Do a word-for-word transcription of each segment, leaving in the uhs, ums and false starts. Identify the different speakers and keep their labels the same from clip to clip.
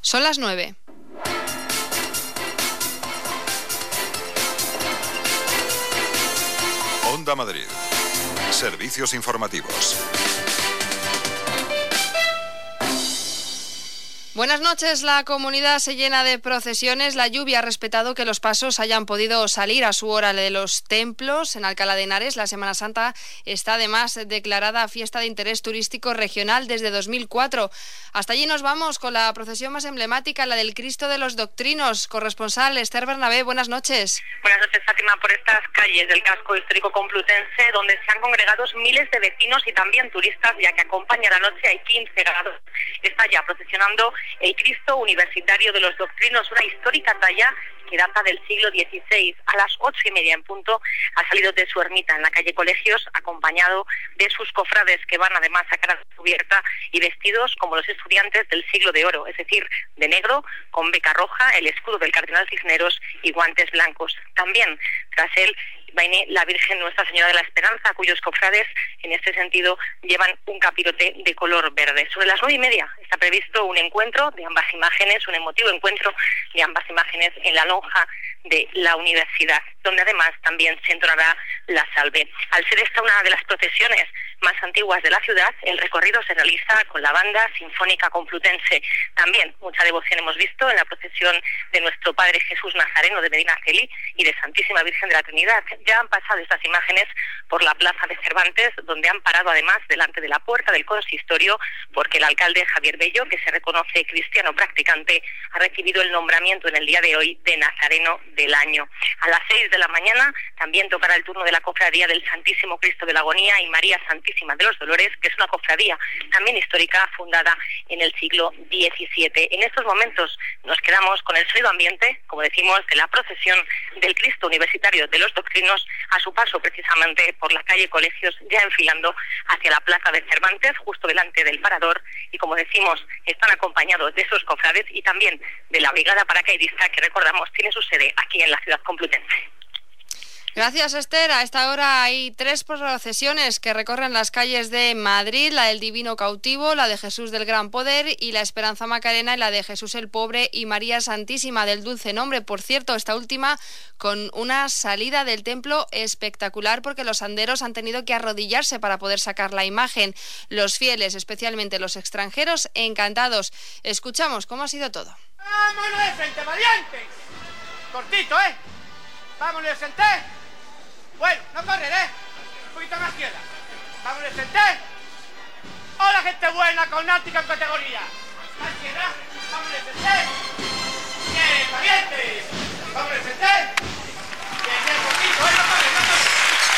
Speaker 1: Son las nueve.
Speaker 2: Onda Madrid. Servicios informativos.
Speaker 1: Buenas noches. La comunidad se llena de procesiones. La lluvia ha respetado que los pasos hayan podido salir a su hora de los templos. En Alcalá de Henares, la Semana Santa está además declarada fiesta de interés turístico regional desde dos mil cuatro. Hasta allí nos vamos con la procesión más emblemática, la del Cristo de los Doctrinos. Corresponsal Esther Bernabé, buenas noches.
Speaker 3: Buenas noches, Fátima. Por estas calles del casco histórico complutense, donde se han congregado miles de vecinos y también turistas, ya que acompaña la noche, hay quince grados. Está ya procesionando el Cristo Universitario de los Doctrinos, una histórica talla que data del siglo dieciséis. A las ocho y media en punto ha salido de su ermita en la calle Colegios, acompañado de sus cofrades, que van además a cara descubierta y vestidos como los estudiantes del siglo de oro, es decir, de negro, con beca roja, el escudo del cardenal Cisneros y guantes blancos. También, tras él, viene la Virgen Nuestra Señora de la Esperanza, cuyos cofrades, en este sentido, llevan un capirote de color verde. Sobre las nueve y media está previsto un encuentro de ambas imágenes, un emotivo encuentro de ambas imágenes en la lonja de la universidad, donde además también se entonará la salve. Al ser esta una de las procesiones más antiguas de la ciudad, el recorrido se realiza con la banda sinfónica complutense. También mucha devoción hemos visto en la procesión de nuestro Padre Jesús Nazareno de Medinaceli y de Santísima Virgen de la Trinidad. Ya han pasado estas imágenes por la plaza de Cervantes, donde han parado además delante de la puerta del consistorio, porque el alcalde Javier Bello, que se reconoce cristiano practicante, ha recibido el nombramiento en el día de hoy de Nazareno del año. A las seis de la mañana también tocará el turno de la cofradía del Santísimo Cristo de la Agonía y María Santísima de los Dolores, que es una cofradía también histórica fundada en el siglo diecisiete. En estos momentos nos quedamos con el sonido ambiente, como decimos, de la procesión del Cristo Universitario de los Doctrinos a su paso precisamente por la calle Colegios, ya enfilando hacia la plaza de Cervantes, justo delante del parador, y como decimos, están acompañados de sus cofrades y también de la Brigada Paracaidista, que recordamos tiene su sede aquí en la ciudad complutense.
Speaker 1: Gracias, Esther. A esta hora hay tres procesiones que recorren las calles de Madrid: la del Divino Cautivo, la de Jesús del Gran Poder y la Esperanza Macarena, y la de Jesús el Pobre y María Santísima del Dulce Nombre. Por cierto, esta última con una salida del templo espectacular, porque los anderos han tenido que arrodillarse para poder sacar la imagen. Los fieles, especialmente los extranjeros, encantados. Escuchamos cómo ha sido todo.
Speaker 4: ¡Vámonos de frente, valientes! Cortito, ¿eh? ¡Vámonos de frente! Bueno, no correr, ¿eh? Un poquito más izquierda. ¡Vámonos de frente! ¡Hola, gente buena, con náutica en categoría! Más izquierda. ¡Vámonos de frente! ¡Bien, valientes! ¡Vámonos de frente! Bien, bien, cortito, ¿eh? No correr, no correr.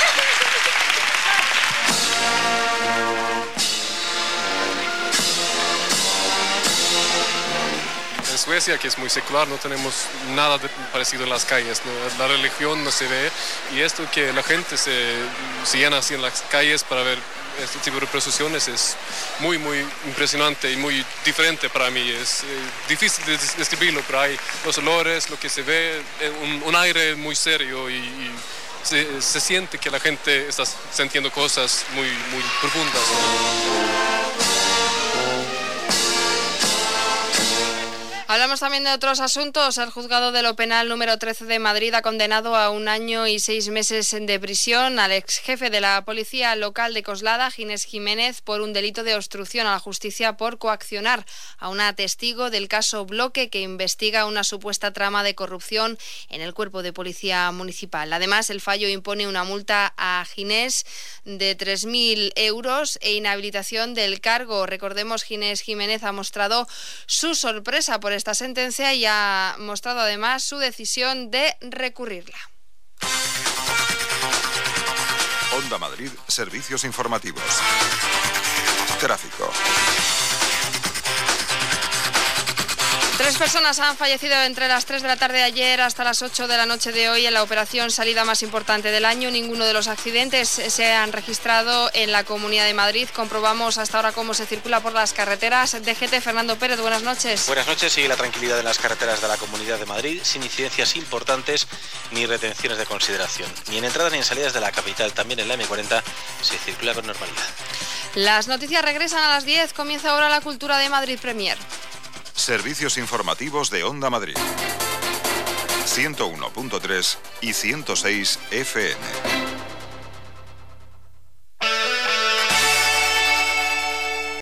Speaker 5: En Suecia, que es muy secular, no tenemos nada de parecido en las calles, ¿no? La religión no se ve, y esto que la gente se, se llena así en las calles para ver este tipo de procesiones es muy, muy impresionante y muy diferente para mí. Es eh, difícil de describirlo, pero hay los olores, lo que se ve, un, un aire muy serio y, y se, se siente que la gente está sintiendo cosas muy, muy profundas, ¿no?
Speaker 1: Hablamos también de otros asuntos. El juzgado de lo penal número trece de Madrid ha condenado a un año y seis meses de prisión al ex jefe de la policía local de Coslada, Ginés Jiménez, por un delito de obstrucción a la justicia por coaccionar a una testigo del caso Bloque, que investiga una supuesta trama de corrupción en el cuerpo de policía municipal. Además, el fallo impone una multa a Ginés de tres mil euros e inhabilitación del cargo. Recordemos, Ginés Jiménez ha mostrado su sorpresa por esta sentencia y ha mostrado además su decisión de recurrirla.
Speaker 2: Onda Madrid, servicios informativos. Tráfico.
Speaker 1: Tres personas han fallecido entre las tres de la tarde de ayer hasta las ocho de la noche de hoy en la operación salida más importante del año. Ninguno de los accidentes se han registrado en la Comunidad de Madrid. Comprobamos hasta ahora cómo se circula por las carreteras. D G T, Fernando Pérez, buenas noches.
Speaker 6: Buenas noches. Sigue la tranquilidad en las carreteras de la Comunidad de Madrid, sin incidencias importantes ni retenciones de consideración. Ni en entradas ni en salidas de la capital. También en la eme cuarenta se circula con normalidad.
Speaker 1: Las noticias regresan a las diez. Comienza ahora la Cultura de Madrid Premier.
Speaker 2: Servicios informativos de Onda Madrid. ciento uno punto tres y ciento seis F M.